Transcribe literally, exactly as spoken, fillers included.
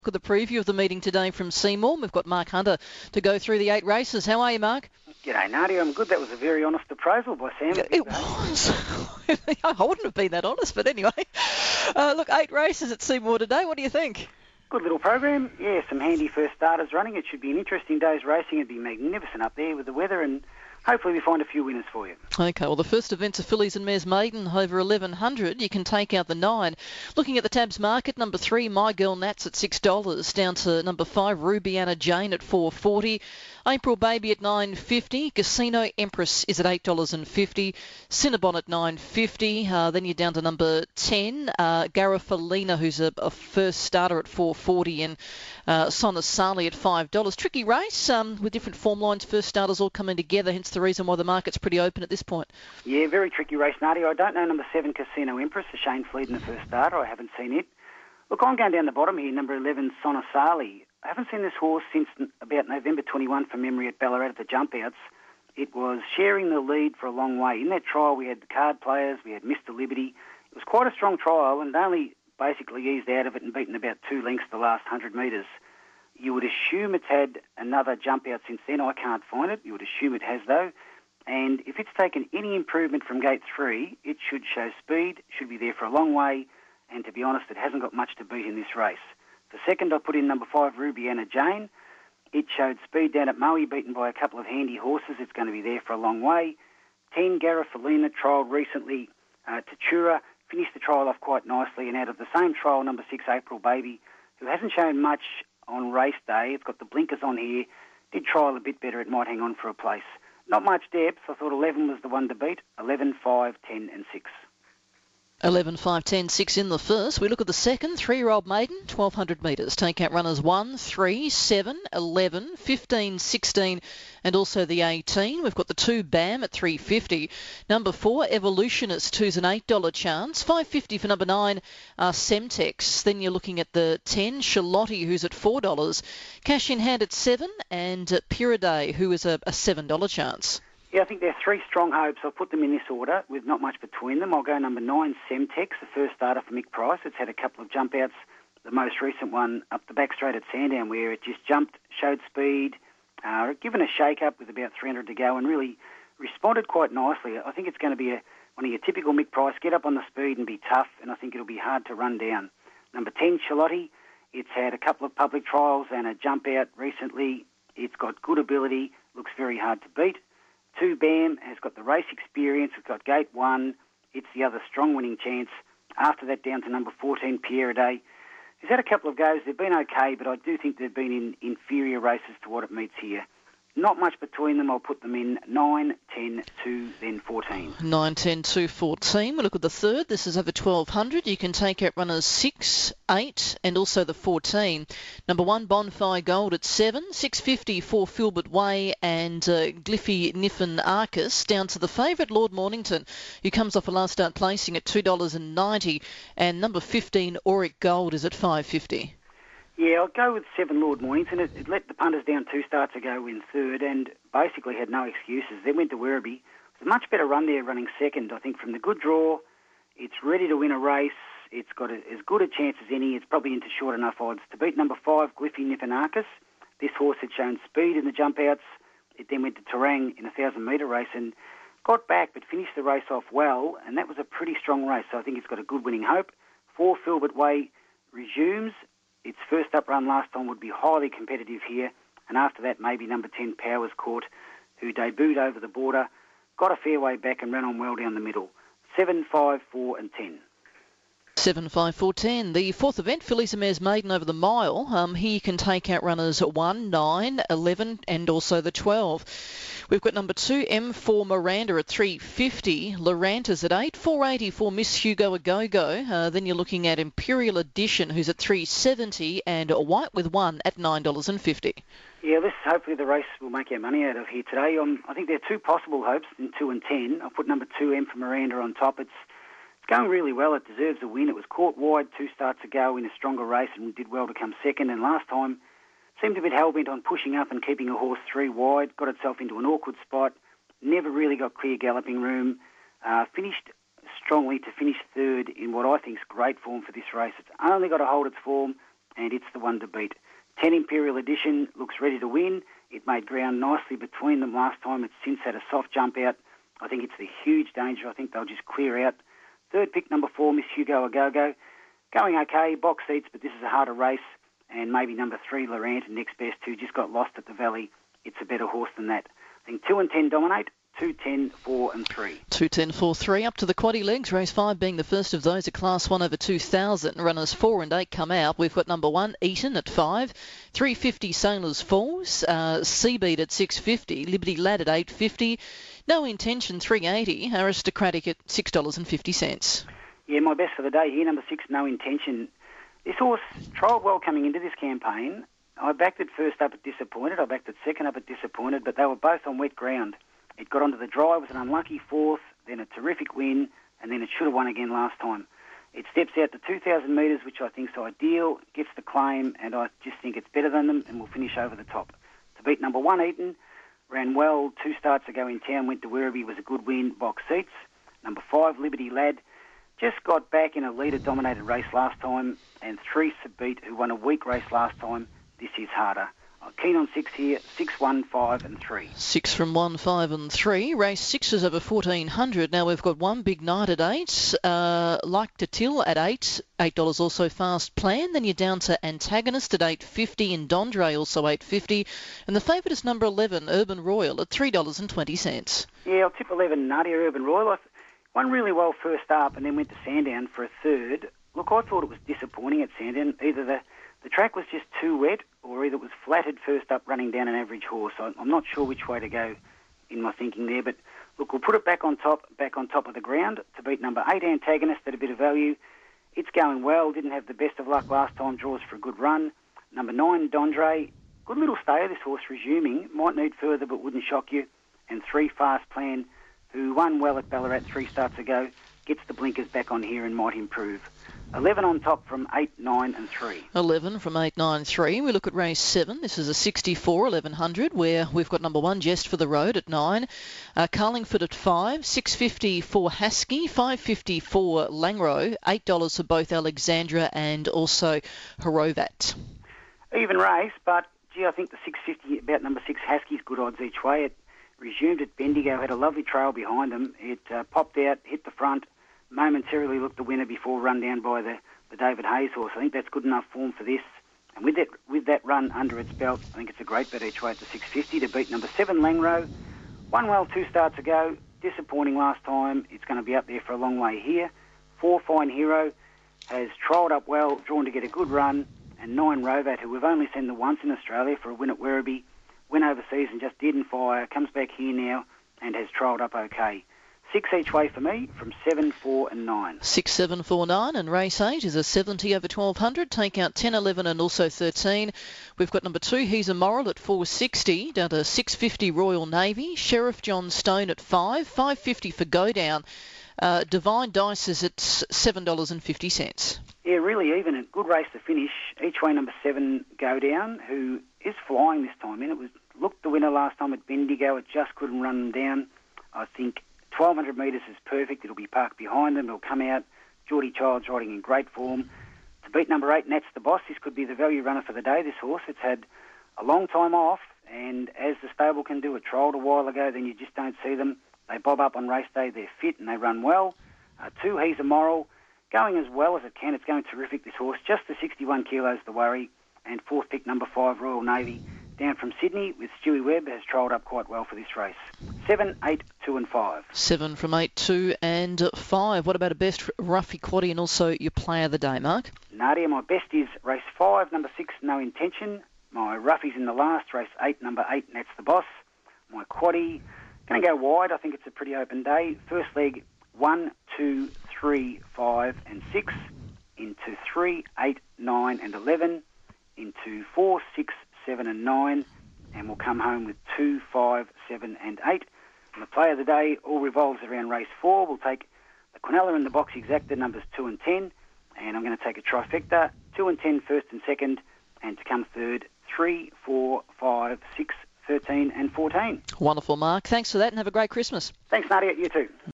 Look at the preview of the meeting today from Seymour. We've got Mark Hunter to go through the eight races. How are you, Mark? G'day, Nadia. I'm good. That was a very honest appraisal by Sam. It was. I wouldn't have been that honest, but anyway. Uh, look, eight races at Seymour today. What do you think? Good little program. Yeah, some handy first starters running. It should be an interesting day's racing. It'd be magnificent up there with the weather, and hopefully we find a few winners for you. OK, well, the first event's a Fillies and Mares Maiden, over eleven hundred. You can take out the nine. Looking at the tabs market, number three, My Girl Nats at six dollars, down to number five, Rubiana Jane at four forty. April Baby at nine fifty. Casino Empress is at eight dollars fifty. Cinnabon at nine fifty. Uh, then you're down to number ten, uh, Garifalina, who's a, a first starter at four forty, and uh, Sonna Sali at five dollars. Tricky race um, with different form lines, first starters all coming together, hence the reason why the market's pretty open at this point. Yeah, very tricky race, Nadia. I don't know number seven, Casino Empress, the Shane Fleet in the first starter. I haven't seen it. Look, I'm going down the bottom here, number eleven, Sonna Sali. I haven't seen this horse since about November twenty-first from memory at Ballarat at the jump outs. It was sharing the lead for a long way. In that trial, we had the card players, we had Mister Liberty. It was quite a strong trial, and only basically eased out of it and beaten about two lengths the last one hundred metres. You would assume it's had another jump out since then. I can't find it. You would assume it has, though. And if it's taken any improvement from gate three, it should show speed, should be there for a long way, and to be honest, it hasn't got much to beat in this race. The second, I put in number five, Rubiana Jane. It showed speed down at Maui, beaten by a couple of handy horses. It's going to be there for a long way. ten, Garifalina, trialled recently uh, to Tura, finished the trial off quite nicely. And out of the same trial, number six, April Baby, who hasn't shown much on race day. It's got the blinkers on here. Did trial a bit better. It might hang on for a place. Not much depth. I thought eleven was the one to beat. eleven, five, ten and six. eleven, five, ten, six in the first. We look at the second, three-year-old maiden, twelve hundred metres. Take out runners one, three, seven, eleven, fifteen, sixteen and also the eighteen. We've got the two, Bam, at three fifty. Number four, Evolutionist, who's an eight dollar chance. five fifty for number nine, uh, Semtex. Then you're looking at the ten, Charlotte, who's at four dollars. Cash in hand at seven, and uh, Pyriday, who is a, a seven dollar chance. Yeah, I think there are three strong hopes. I'll put them in this order with not much between them. I'll go number nine, Semtex, the first starter for Mick Price. It's had a couple of jump outs. The most recent one up the back straight at Sandown, where it just jumped, showed speed, uh, given a shake-up with about three hundred to go, and really responded quite nicely. I think it's going to be a, one of your typical Mick Price, get up on the speed and be tough, and I think it'll be hard to run down. Number ten, Charlotte. It's had a couple of public trials and a jump out recently. It's got good ability, looks very hard to beat. Two, Bam, has got the race experience. It's got gate one. It's the other strong winning chance. After that, down to number fourteen, Pierre Day. He's had a couple of goes. They've been okay, but I do think they've been in inferior races to what it meets here. Not much between them. I'll put them in nine, ten, two, then fourteen. nine, ten, two, fourteen. We look at the third. This is over twelve hundred. You can take out runners six, eight and also the fourteen. Number one, Bonfire Gold at seven. six fifty for Filbert Way and uh, Gliffy Niffin Arcus. Down to the favourite, Lord Mornington, who comes off a last start placing at two dollars ninety. And number fifteen, Auric Gold, is at five fifty. Yeah, I'll go with seven, Lord Mornington. It, it let the punters down two starts ago in third and basically had no excuses. Then went to Werribee. It was a much better run there running second, I think, from the good draw. It's ready to win a race. It's got a, as good a chance as any. It's probably into short enough odds to beat number five, Gliffy Nifanarchus. This horse had shown speed in the jump outs. It then went to Terang in a thousand metre race and got back but finished the race off well, and that was a pretty strong race, so I think it's got a good winning hope. Four, Filbert Way resumes. Its first up run last time would be highly competitive here, and after that maybe number ten, Powers Court, who debuted over the border, got a fair way back and ran on well down the middle. seven, five, four and ten. seven, five, four, ten. The fourth event, Fillies and Mares Maiden over the mile. Um, here you can take out runners one, nine, eleven and also the twelve. We've got number two, M four Miranda at three fifty. Loranta's at eight. four eighty for Miss Hugo A-Go-Go. Uh, then you're looking at Imperial Edition, who's at three seventy, and White with one at nine dollars fifty. Yeah, this hopefully the race will make our money out of here today. Um, I think there are two possible hopes in two and ten. I'll put number two, M for Miranda, on top. It's It's going really well. It deserves a win. It was caught wide two starts ago in a stronger race and did well to come second. And last time seemed a bit hell-bent on pushing up and keeping a horse three wide. Got itself into an awkward spot. Never really got clear galloping room. Uh, finished strongly to finish third in what I think is great form for this race. It's only got to hold its form. and it's the one to beat. ten Imperial Edition looks ready to win. It made ground nicely between them last time. It's since had a soft jump out. I think it's the huge danger. I think they'll just clear out. Third pick, number four, Miss Hugo A-Go-Go. Going okay, box seats, but this is a harder race. And maybe number three, Laurent, next best, who just got lost at the Valley. It's a better horse than that. I think two and ten dominate. two, ten, four and three. two, ten, four, three. Up to the quaddy legs. Race five being the first of those. A class one over two thousand. Runners four and eight come out. We've got number one, Eaton at five. three fifty Sailors Falls. Uh, Seabeat at six fifty. Liberty Lad at eight fifty. No Intention three eighty. Aristocratic at six dollars fifty. Yeah, my best for the day here. Number six, No Intention. This horse trialled well coming into this campaign. I backed it first up at Disappointed. I backed it second up at Disappointed, but they were both on wet ground. It got onto the dry, was an unlucky fourth, then a terrific win, and then it should have won again last time. It steps out to two thousand metres, which I think is ideal, gets the claim, and I just think it's better than them, and will finish over the top. To beat number one, Eaton, ran well two starts ago in town, went to Werribee, was a good win, box seats. Number five, Liberty Lad, just got back in a leader-dominated race last time, and three, Seabeat, who won a weak race last time. This is harder. I'm keen on six here, six, one, five and three. Six from one, five and three. Race six is over fourteen hundred. Now we've got one Big Night at eight. Uh, like to Till at eight. eight dollars also Fast Plan. Then you're down to Antagonist at eight fifty and Dondre also eight fifty. And the favourite is number eleven, Urban Royal at three dollars twenty. Yeah, I'll tip eleven, Nadia Urban Royal. I won really well first up and then went to Sandown for a third. Look, I thought it was disappointing at Sandown. Either the The track was just too wet, or either it was flattered first up running down an average horse. So I'm not sure which way to go in my thinking there. But look, we'll put it back on top, back on top of the ground to beat number eight, Antagonist, at a bit of value. It's going well. Didn't have the best of luck last time. Draws for a good run. Number nine, Dondre. Good little stayer, this horse, resuming. Might need further, but wouldn't shock you. And three, Fast Plan, who won well at Ballarat three starts ago. Gets the blinkers back on here and might improve. eleven on top from eight, nine and three. eleven from eight, nine, three. We look at race seven. This is a sixty-four, eleven hundred, where we've got number one, Jest for the Road at nine. Uh, Carlingford at five. six fifty for Haskey. five fifty for Langro. eight dollars for both Alexandra and also Harovat. Even race, but, gee, I think the six fifty, about number six, Haskey's good odds each way. It resumed at Bendigo, had a lovely trail behind them. It uh, popped out, hit the front, momentarily looked the winner before run down by the, the David Hayes horse. I think that's good enough form for this. And with that with that run under its belt, I think it's a great bet each way at the six fifty to beat number seven, Langro. Won well two starts ago. Disappointing last time. It's going to be up there for a long way here. Four, Fine Hero, has trialled up well, drawn to get a good run. And nine, Rovat, who we've only seen the once in Australia for a win at Werribee. Went overseas and just didn't fire. Comes back here now and has trialled up okay. Six each way for me from seven, four and nine. Six, seven, four, nine, and race eight is a seventy over twelve hundred. Take out ten, eleven and also thirteen. We've got number two, He's a Moral at four sixty, down to six fifty Royal Navy. Sheriff John Stone at five, five fifty for Go Down. Uh, Divine Dice is at seven dollars fifty. Yeah, really even. A good race to finish. Each way number seven, Go Down, who is flying this time. And it was looked the winner last time at Bendigo. It just couldn't run them down. I think twelve hundred metres is perfect. It'll be parked behind them. It'll come out. Geordie Child's riding in great form. To beat number eight, Nat's the Boss. This could be the value runner for the day, this horse. It's had a long time off, and as the stable can do, it trialled a while ago, then you just don't see them. They bob up on race day. They're fit and they run well. Uh, two, He's a Moral. Going as well as it can. It's going terrific, this horse. Just the sixty-one kilos, the worry. And fourth pick, number five, Royal Navy. Down from Sydney with Stewie Webb, has trialled up quite well for this race. Seven, eight, two and five. Seven from eight, two and five. What about a best roughy quaddy and also your play of the day, Mark? Nadia, my best is race five, number six, No Intention. My roughies in the last, race eight, number eight, Nat's the Boss. My quaddy, going to go wide. I think it's a pretty open day. First leg, one, two, three, five and six. Into three, eight, nine and eleven. Into four, six, seven and nine, and we'll come home with two, five, seven and eight. And the play of the day all revolves around race four. We'll take the Quinella in the box exacta, numbers two and ten, and I'm going to take a trifecta, two and ten first and second, and to come third, three, four, five, six, thirteen and fourteen. Wonderful, Mark. Thanks for that and have a great Christmas. Thanks, Nadia. You too.